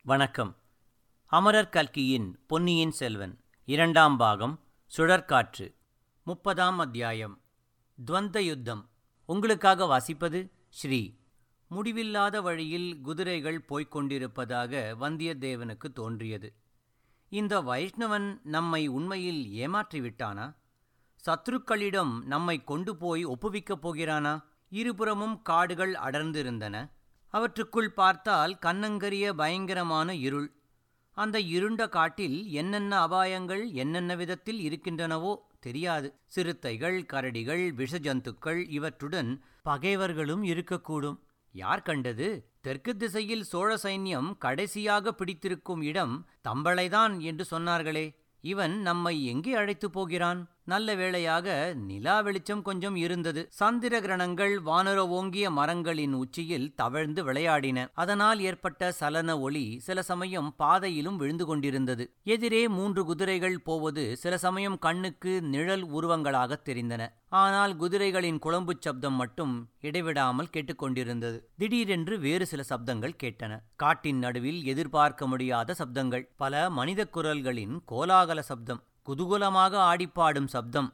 வணக்கம். அமரர் கல்கியின் பொன்னியின் செல்வன் 2ஆம் பாகம் சுழற்காற்று 30ஆம் அத்தியாயம் துவந்த யுத்தம். உங்களுக்காக வாசிப்பது ஸ்ரீ. முடிவில்லாத வழியில் குதிரைகள் போய்க் கொண்டிருப்பதாக வந்தியத்தேவனுக்கு தோன்றியது. இந்த வைஷ்ணவன் நம்மை உண்மையில் ஏமாற்றிவிட்டானா? சத்ருக்களிடம் நம்மை கொண்டு போய் ஒப்புவிக்கப் போகிறானா? இருபுறமும் காடுகள் அடர்ந்திருந்தன. அவற்றுக்குள் பார்த்தால் கன்னங்கரிய பயங்கரமான இருள். அந்த இருண்ட காட்டில் என்னென்ன அபாயங்கள் என்னென்ன விதத்தில் இருக்கின்றனவோ தெரியாது. சிறுத்தைகள், கரடிகள், விஷஜந்துக்கள், இவற்றுடன் பகைவர்களும் இருக்கக்கூடும். யார் கண்டது? தெற்கு திசையில் சோழ சைன்யம் கடைசியாக பிடித்திருக்கும் இடம் தம்பளைதான் என்று சொன்னார்களே. இவன் நம்மை எங்கே அழைத்து போகிறான்? நல்ல வேளையாக நிலா வெளிச்சம் கொஞ்சம் இருந்தது. சந்திர கிரணங்கள் வானர ஓங்கிய மரங்களின் உச்சியில் தவழ்ந்து விளையாடின. அதனால் ஏற்பட்ட சலன ஒளி சில சமயம் பாதையிலும் விழுந்து கொண்டிருந்தது. எதிரே 3 குதிரைகள் போவது சில சமயம் கண்ணுக்கு நிழல் உருவங்களாக தெரிந்தன. ஆனால் குதிரைகளின் குளம்புச் சப்தம் மட்டும் இடைவிடாமல் கேட்டுக்கொண்டிருந்தது. திடீரென்று வேறு சில சப்தங்கள் கேட்டன. காட்டின் நடுவில் எதிர்பார்க்க முடியாத சப்தங்கள். பல மனித குரல்களின் கோலாகல சப்தம். குதூகலமாக ஆடிப்பாடும் சப்தம்.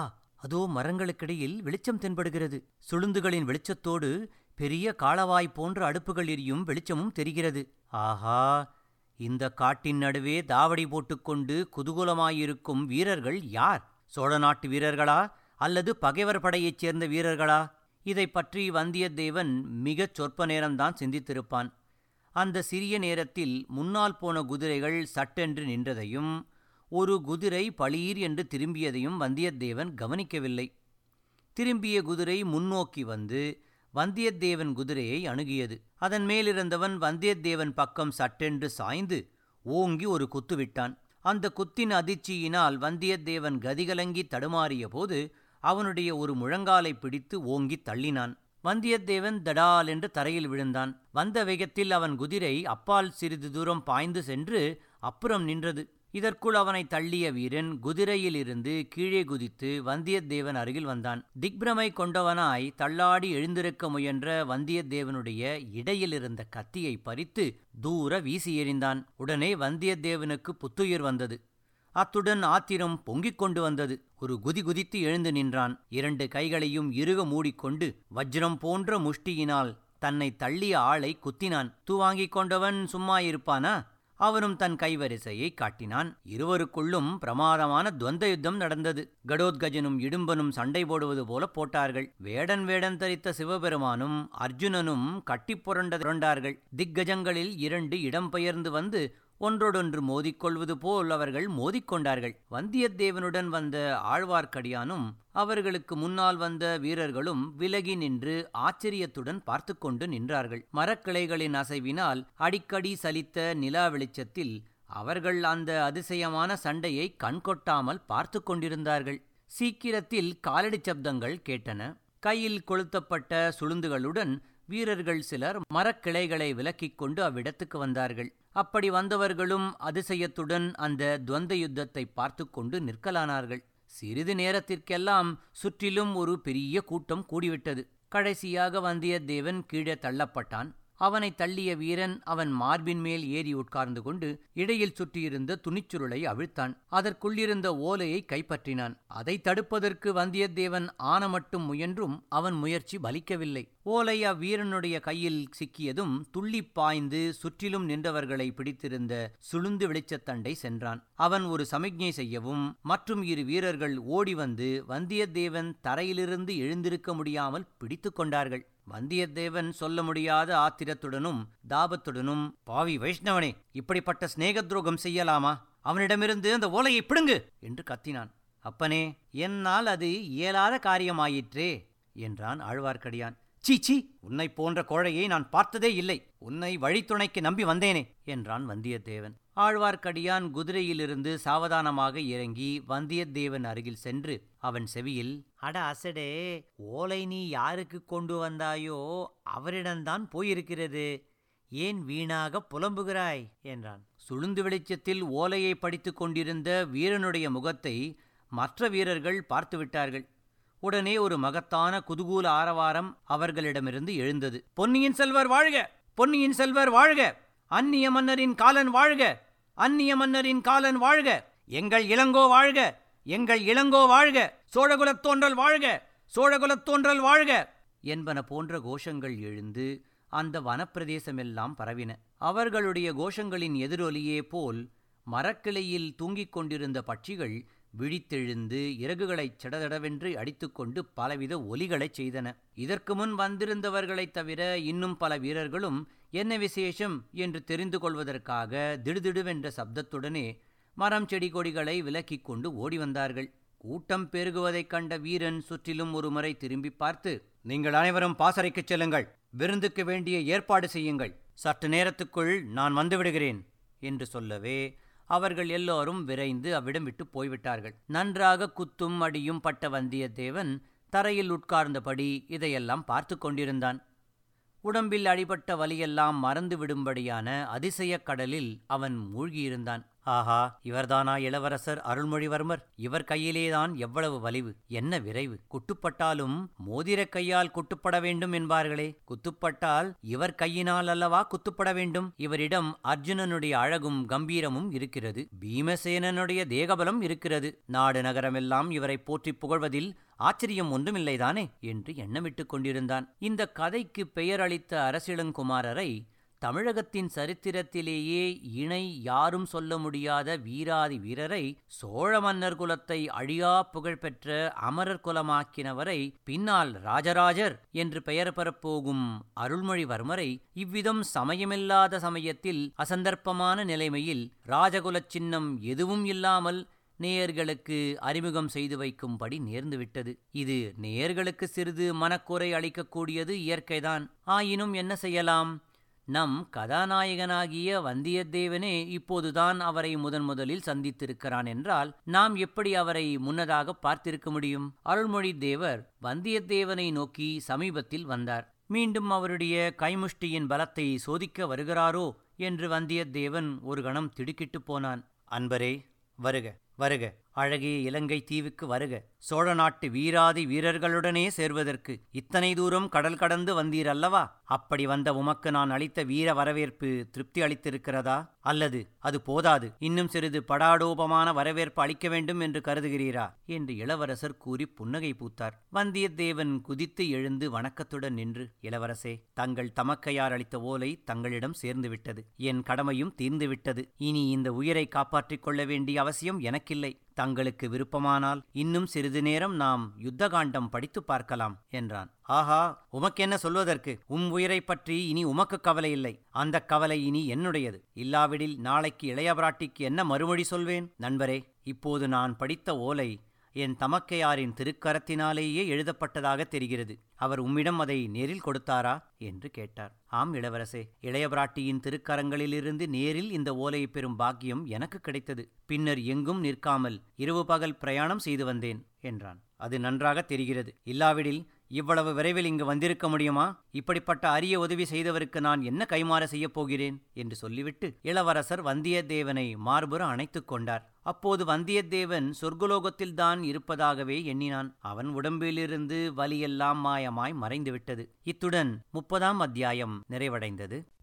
அதோ மரங்களுக்கிடையில் வெளிச்சம் தென்படுகிறது. சுளுந்துகளின் வெளிச்சத்தோடு பெரிய காளவாய் போன்ற அடுப்புகள் எரியும் வெளிச்சமும் தெரிகிறது. ஆஹா! இந்த காட்டின் நடுவே தாவடி போட்டுக்கொண்டு குதூகலமாயிருக்கும் வீரர்கள் யார்? சோழ நாட்டு வீரர்களா அல்லது பகைவர் படையைச் சேர்ந்த வீரர்களா? இதை பற்றி வந்தியத்தேவன் மிகச் சொற்ப நேரம்தான் சிந்தித்திருப்பான். அந்த சிறிய நேரத்தில் முன்னால் போன குதிரைகள் சட்டென்று நின்றதையும் ஒரு குதிரை பளீர் என்று திரும்பியதையும் வந்தியத்தேவன் கவனிக்கவில்லை. திரும்பிய குதிரை முன்னோக்கி வந்து வந்தியத்தேவன் குதிரையை அணுகியது. அதன் மேலிருந்தவன் வந்தியத்தேவன் பக்கம் சட்டென்று சாய்ந்து ஓங்கி ஒரு குத்துவிட்டான். அந்த குத்தின் அதிர்ச்சியினால் வந்தியத்தேவன் கதிகலங்கி தடுமாறிய போது அவனுடைய ஒரு முழங்காலை பிடித்து ஓங்கி தள்ளினான். வந்தியத்தேவன் தடால் என்று தரையில் விழுந்தான். வந்த வேகத்தில் அவன் குதிரை அப்பால் சிறிது தூரம் பாய்ந்து சென்று அப்புறம் நின்றது. இதற்குள் அவனை தள்ளிய வீரன் குதிரையிலிருந்து கீழே குதித்து வந்தியத்தேவன் அருகில் வந்தான். திக்பிரமை கொண்டவனாய் தள்ளாடி எழுந்திருக்க முயன்ற வந்தியத்தேவனுடைய இடையிலிருந்த கத்தியை பறித்து தூர வீசி எறிந்தான். உடனே வந்தியத்தேவனுக்கு புத்துயிர் வந்தது. அத்துடன் ஆத்திரம் பொங்கிக் கொண்டு வந்தது. ஒரு குதி குதித்து எழுந்து நின்றான். 2 கைகளையும் இறுக மூடிக்கொண்டு வஜ்ரம் போன்ற முஷ்டியினால் தன்னை தள்ளிய ஆளை குத்தினான். தூவாங்கிக் கொண்டவன் சும்மா இருப்பானா? அவனும் தன் கைவரிசையை காட்டினான். இருவருக்குள்ளும் பிரமாதமான துவந்த யுத்தம் நடந்தது. கடோத்கஜனும் இடும்பனும் சண்டை போடுவது போல போட்டார்கள். வேடன் தரித்த சிவபெருமானும் அர்ஜுனனும் கட்டிப்புரண்டார்கள். திக்கஜங்களில் 2 இடம்பெயர்ந்து வந்து ஒன்றொடொன்று மோதிக்கொள்வது போல் அவர்கள் மோதிக்கொண்டார்கள். வந்தியத்தேவனுடன் வந்த ஆழ்வார்க்கடியானும் அவர்களுக்கு முன்னால் வந்த வீரர்களும் விலகி நின்று ஆச்சரியத்துடன் பார்த்து கொண்டு நின்றார்கள். மரக்கிளைகளின் அசைவினால் அடிக்கடி சலித்த நிலா வெளிச்சத்தில் அவர்கள் அந்த அதிசயமான சண்டையை கண்கொட்டாமல் பார்த்து கொண்டிருந்தார்கள். சீக்கிரத்தில் காலடி சப்தங்கள் கேட்டன. கையில் கொளுத்தப்பட்ட சுளுந்துகளுடன் வீரர்கள் சிலர் மரக்கிளைகளை விலக்கிக் கொண்டு அவ்விடத்துக்கு வந்தார்கள். அப்படி வந்தவர்களும் அதிசயத்துடன் அந்த துவந்த யுத்தத்தை பார்த்து கொண்டு நிற்கலானார்கள். சிறிது நேரத்திற்கெல்லாம் சுற்றிலும் ஒரு பெரிய கூட்டம் கூடிவிட்டது. கடைசியாக வந்தியத்தேவன் கீழே தள்ளப்பட்டான். அவனை தள்ளிய வீரன் அவன் மார்பின் மேல் ஏறி உட்கார்ந்து கொண்டு இடையில் சுற்றியிருந்த துணிச்சுருளை அவிழ்த்தான். அதற்குள்ளிருந்த ஓலையை கைப்பற்றினான். அதை தடுப்பதற்கு வந்தியத்தேவன் ஆன மட்டும் முயன்றும் அவன் முயற்சி பலிக்கவில்லை. ஓலை அவ்வீரனுடைய கையில் சிக்கியதும் துள்ளி பாய்ந்து சுற்றிலும் நின்றவர்களை பிடித்திருந்த சுளுந்து வெளிச்சத்தண்டை சென்றான். அவன் ஒரு சமிக்ஞை செய்யவும் மற்றும் 2 வீரர்கள் ஓடி வந்து வந்தியத்தேவன் தரையிலிருந்து எழுந்திருக்க முடியாமல் பிடித்து கொண்டார்கள். வந்தியத்தேவன் சொல்ல முடியாத ஆத்திரத்துடனும் தாபத்துடனும், பாவி வைஷ்ணவனே, இப்படிப்பட்ட சிநேக துரோகம் செய்யலாமா? அவனிடமிருந்து அந்த ஓலையை பிடுங்கு என்று கத்தினான். அப்பனே, என்னால் அது இயலாத காரியமாயிற்றே என்றான் ஆழ்வார்க்கடியான். சீச்சி, உன்னை போன்ற கோழையை நான் பார்த்ததே இல்லை. உன்னை வழித்துணைக்கு நம்பி வந்தேனே என்றான் வந்தியத்தேவன். ஆழ்வார்க்கடியான் குதிரையிலிருந்து சாவதானமாக இறங்கி வந்தியத்தேவன் அருகில் சென்று அவன் செவியில், அட அசடே, ஓலை நீ யாருக்கு கொண்டு வந்தாயோ அவரிடம்தான் போயிருக்கிறது. ஏன் வீணாக புலம்புகிறாய் என்றான். சுளுந்து வெளிச்சத்தில் ஓலையை படித்து கொண்டிருந்த வீரனுடைய முகத்தை மற்ற வீரர்கள் பார்த்துவிட்டார்கள். உடனே ஒரு மகத்தான குதூகூல ஆரவாரம் அவர்களிடமிருந்து எழுந்தது. பொன்னியின் செல்வர் வாழ்க! பொன்னியின் செல்வர் வாழ்க! அந்நிய மன்னரின் காலன் வாழ்க! அந்நிய மன்னரின் காலன் வாழ்க! எங்கள் இளங்கோ வாழ்க! எங்கள் இளங்கோ வாழ்க! சோழகுலத் தோன்றல் வாழ்க! சோழகுலத் தோன்றல் வாழ்க! என்பன போன்ற கோஷங்கள் எழுந்து அந்த வனப்பிரதேசமெல்லாம் பரவின. அவர்களுடைய கோஷங்களின் எதிரொலியே போல் மரக்கிளையில் தூங்கிக் கொண்டிருந்த பட்சிகள் விழித்தெழுந்து இறகுகளைச் சடதடவென்று அடித்துக்கொண்டு பலவித ஒலிகளைச் செய்தன. இதற்கு முன் வந்திருந்தவர்களைத் தவிர இன்னும் பல வீரர்களும் என்ன விசேஷம் என்று தெரிந்து கொள்வதற்காக திடுதிடுவென்ற சப்தத்துடனே மரம் செடி கொடிகளை விலக்கிக் கொண்டு ஓடி வந்தார்கள். கூட்டம் பெருகுவதைக் கண்ட வீரன் சுற்றிலும் ஒரு முறை திரும்பி பார்த்து, நீங்கள் அனைவரும் பாசறைக்குச் செல்லுங்கள், விருந்துக்கு வேண்டிய ஏற்பாடு செய்யுங்கள், சற்று நேரத்துக்குள் நான் வந்துவிடுகிறேன் என்று சொல்லவே அவர்கள் எல்லோரும் விரைந்து அவ்விடம் விட்டு போய்விட்டார்கள். நன்றாக குத்தும் அடியும் பட்ட வந்தியத்தேவன் தரையில் உட்கார்ந்தபடி இதையெல்லாம் பார்த்து கொண்டிருந்தான். உடம்பில் அடிபட்ட வலியெல்லாம் மறந்து விடும்படியான அதிசயக் கடலில் அவன் மூழ்கியிருந்தான். ஆஹா, இவர்தானா இளவரசர் அருள்மொழிவர்மர்? இவர் கையிலேதான் எவ்வளவு வலிவு, என்ன விரைவு! குட்டுப்பட்டாலும் மோதிரக் கையால் குட்டுப்பட வேண்டும் என்பார்களே, குத்துப்பட்டால் இவர் கையினால் அல்லவா குத்துப்பட வேண்டும்? இவரிடம் அர்ஜுனனுடைய அழகும் கம்பீரமும் இருக்கிறது, பீமசேனனுடைய தேகபலம் இருக்கிறது. நாடு நகரமெல்லாம் இவரை போற்றி புகழ்வதில் ஆச்சரியம் ஒன்றுமில்லைதானே என்று எண்ணமிட்டுக் கொண்டிருந்தான். இந்த கதைக்கு பெயர் அளித்த அரசிளங்குமாரரை தமிழகத்தின் சரித்திரத்திலேயே இணை யாரும் சொல்ல முடியாத வீராதி வீரரை, சோழ மன்னர் குலத்தை அழியா புகழ்பெற்ற அமரர் குலமாக்கினவரை, பின்னால் ராஜராஜர் என்று பெயர் பெறப்போகும் அருள்மொழிவர்மரை இவ்விதம் சமயமில்லாத சமயத்தில் அசந்தர்ப்பமான நிலைமையில் ராஜகுலச் சின்னம் எதுவும் இல்லாமல் நேயர்களுக்கு அறிமுகம் செய்து வைக்கும்படி நேர்ந்துவிட்டது. இது நேயர்களுக்கு சிறிது மனக்குறை அளிக்கக்கூடியது இயற்கைதான். ஆயினும் என்ன செய்யலாம்? நம் கதாநாயகனாகிய வந்தியத்தேவனே இப்போதுதான் அவரை முதலில் சந்தித்திருக்கிறான் என்றால் நாம் எப்படி அவரை முன்னதாக பார்த்திருக்க முடியும்? அருள்மொழி தேவர் வந்தியத்தேவனை நோக்கி சமீபத்தில் வந்தார். மீண்டும் அவருடைய கைமுஷ்டியின் பலத்தை சோதிக்க வருகிறாரோ என்று வந்தியத்தேவன் ஒரு கணம் திடுக்கிட்டு போனான். அன்பரே, வருக வருக, அழகிய இலங்கை தீவுக்கு வருக. சோழ நாட்டு வீராதி வீரர்களுடனே சேர்வதற்கு இத்தனை தூரம் கடல் கடந்து வந்தீர் அல்லவா? அப்படி வந்த உமக்கு நான் அளித்த வீர வரவேற்பு திருப்தி அளித்திருக்கிறதா? அல்லது அது போதாது, இன்னும் சிறிது படாடோபமான வரவேற்பு அளிக்க வேண்டும் என்று கருதுகிறீரா? என்று இளவரசர் கூறி புன்னகை பூத்தார். வந்தியத்தேவன் குதித்து எழுந்து வணக்கத்துடன் நின்று, இளவரசே, தங்கள் தமக்கையார் அளித்த ஓலை தங்களிடம் சேர்ந்துவிட்டது. என் கடமையும் தீர்ந்துவிட்டது. இனி இந்த உயிரை காப்பாற்றிக் கொள்ள வேண்டிய அவசியம் எனக்கில்லை. தங்களுக்கு விருப்பமானால் இன்னும் சிறிது நேரம் நாம் யுத்தகாண்டம் படித்து பார்க்கலாம் என்றான். ஆஹா, உமக்கென்ன சொல்வதற்கு? உயிரை பற்றி இனி உமக்கு கவலை இல்லை. அந்த கவலை இனி என்னுடையது. இல்லாவிடில் நாளைக்கு இளைய பிராட்டிக்கு என்ன மறுமொழி சொல்வேன்? நண்பரே, இப்போது நான் படித்த ஓலை என் தமக்கையாரின் திருக்கரத்தினாலேயே எழுதப்பட்டதாக தெரிகிறது. அவர் உம்மிடம் அதை நேரில் கொடுத்தாரா என்று கேட்டார். ஆம் இளவரசே, இளைய பிராட்டியின் திருக்கரங்களிலிருந்து நேரில் இந்த ஓலையை பெறும் பாக்கியம் எனக்கு கிடைத்தது. பின்னர் எங்கும் நிற்காமல் இரவு பகல் பிரயாணம் செய்து வந்தேன் என்றான். அது நன்றாக தெரிகிறது. இல்லாவிடில் இவ்வளவு விரைவில் இங்கு வந்திருக்க முடியுமா? இப்படிப்பட்ட அரிய உதவி செய்தவருக்கு நான் என்ன கைமாற செய்யப் போகிறேன் என்று சொல்லிவிட்டு இளவரசர் வந்தியத்தேவனை மார்புற அணைத்துக் கொண்டார். அப்போது வந்தியத்தேவன் சொர்க்கலோகத்தில்தான் இருப்பதாகவே எண்ணினான். அவன் உடம்பிலிருந்து வலியெல்லாம் மாயமாய் மறைந்துவிட்டது. இத்துடன் 30ஆம் அத்தியாயம் நிறைவடைந்தது.